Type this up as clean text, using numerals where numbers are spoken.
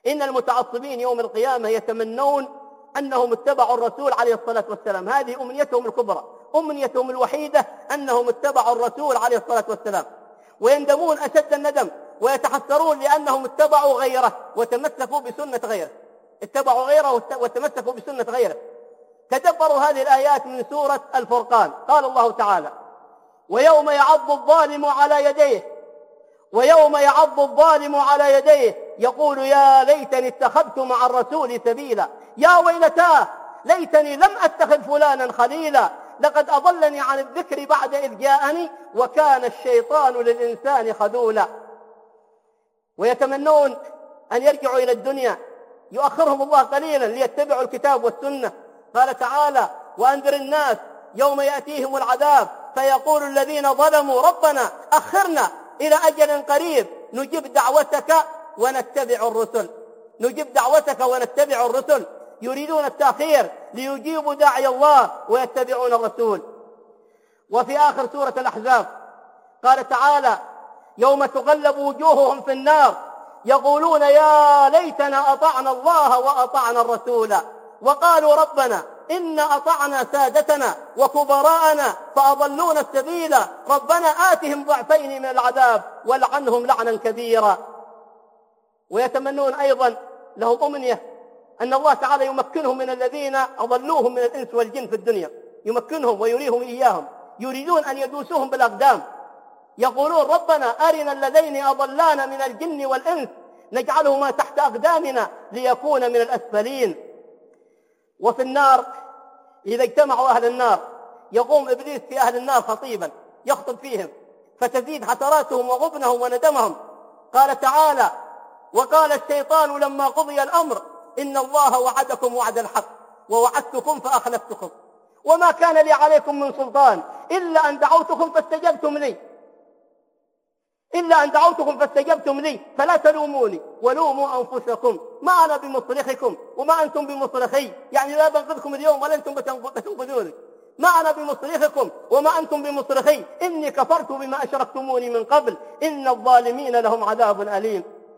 إن المتعصبين يوم القيامة يتمنون أنهم اتبعوا الرسول عليه الصلاة والسلام، هذه أمنيتهم الكبرى، أمنيتهم الوحيدة أنهم اتبعوا الرسول عليه الصلاة والسلام، ويندمون أشد الندم ويتحسرون لأنهم اتبعوا غيره وتمسكوا بسنة غيره، اتبعوا غيره وتمسكوا بسنة غيره. تدبروا هذه الآيات من سورة الفرقان. قال الله تعالى: ويوم يعض الظالم على يديه، ويوم يعض الظالم على يديه يقول يا ليتني اتخذت مع الرسول سبيلا، يا ويلتاه ليتني لم أتخذ فلانا خليلا، لقد أضلني عن الذكر بعد إذ جاءني وكان الشيطان للإنسان خذولا. ويتمنون أن يرجعوا إلى الدنيا، يؤخرهم الله قليلا ليتبعوا الكتاب والسنة. قال تعالى: وأنذر الناس يوم يأتيهم العذاب فيقول الذين ظلموا ربنا أخرنا إلى أجل قريب نجب دعوتك ونتبع الرسل، نجب دعوتك ونتبع الرسل، يريدون التأخير ليجيبوا داعي الله ويتبعون الرسول. وفي آخر سورة الأحزاب قال تعالى: يوم تغلب وجوههم في النار يقولون يا ليتنا أطعنا الله وأطعنا الرسول وقالوا ربنا إن أطعنا سادتنا وكبراءنا فأضلونا السبيل ربنا آتهم ضعفين من العذاب والعنهم لعنا كبيرا. ويتمنون أيضا، لهم أمنية أن الله تعالى يمكنهم من الذين أضلوهم من الإنس والجن في الدنيا، يمكنهم ويريهم إياهم، يريدون أن يدوسوهم بالأقدام، يقولون ربنا أرنا الذين أضلانا من الجن والإنس نجعلهما تحت أقدامنا ليكون من الأسفلين. وفي النار إذا اجتمعوا أهل النار يقوم إبليس في أهل النار خطيبا يخطب فيهم فتزيد حسراتهم وغبنهم وندمهم. قال تعالى: وقال الشيطان لما قضي الأمر إن الله وعدكم وعد الحق ووعدتكم فأخلفتكم وما كان لي عليكم من سلطان إلا أن دعوتكم فاستجبتم لي فلا تلوموني ولوموا أنفسكم ما أنا بمصرخكم وما أنتم بمصرخي، يعني لا بنقذكم اليوم ولا أنتم بتنقذوني، ما أنا بمصرخكم وما أنتم بمصرخي إني كفرت بما أشركتموني من قبل إن الظالمين لهم عذاب أليم.